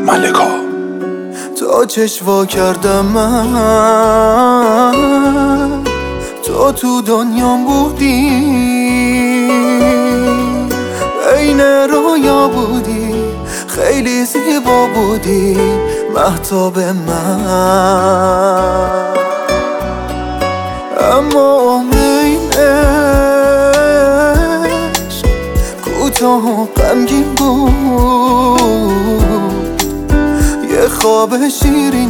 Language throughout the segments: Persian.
ملکا. تا چشوا کردم من تو دنیام بودی، عین رویا بودی، خیلی زیبا بودی مهتاب من. اما عمر این عشق کوتاه و غمگین بود، یه خواب شیرین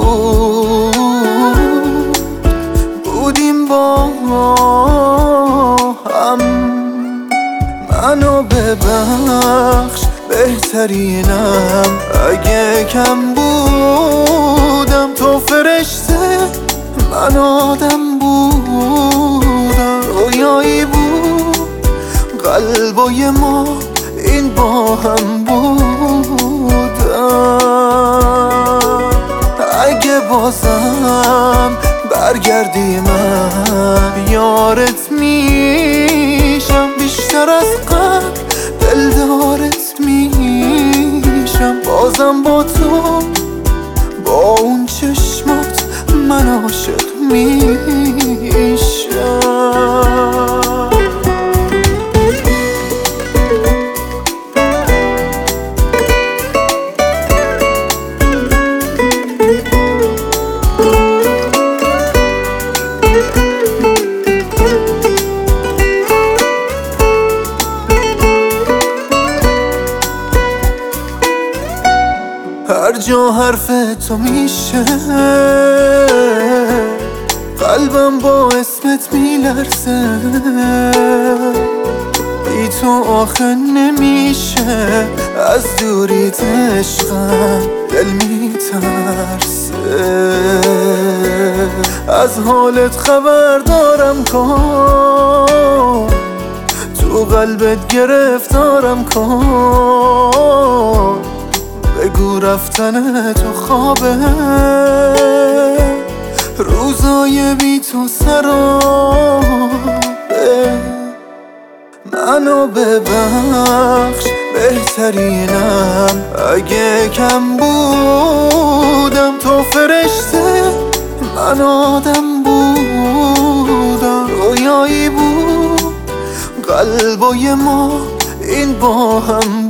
بودیم با هم. منو ببخش بهترینم اگه کم بودم، تو فرشته من آدم بودم، رویایی بود قلبای ما این با هم بودم. اگه بازم برگردی من یارت میشم، بیشتر از قبل دلدارت میشم، بازم با تو با اون چشمات من عاشق میشم. هر جا حرف تو میشه قلبم با اسمت میلرزه، بی تو آخه نمیشه، از دوریت عشقم دل میترسه. از حالت خبر دارم کن، تو قلبت گرفتارم کن، بگو رفتن تو خوابه، روزای بی تو سرابه. منو ببخش بهترینم اگه کم بودم، تو فرشته من آدم بودم، رویایی بود قلبای ما این با هم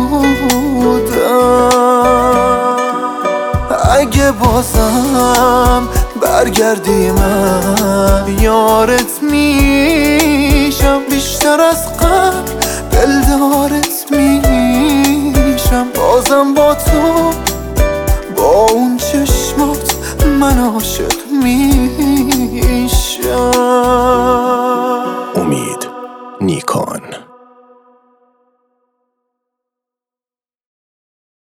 بودم. اگه بازم برگردی من یارت میشم، بیشتر از قبل دلدارت میشم، بازم با تو با اون چشمات من عاشق میشم.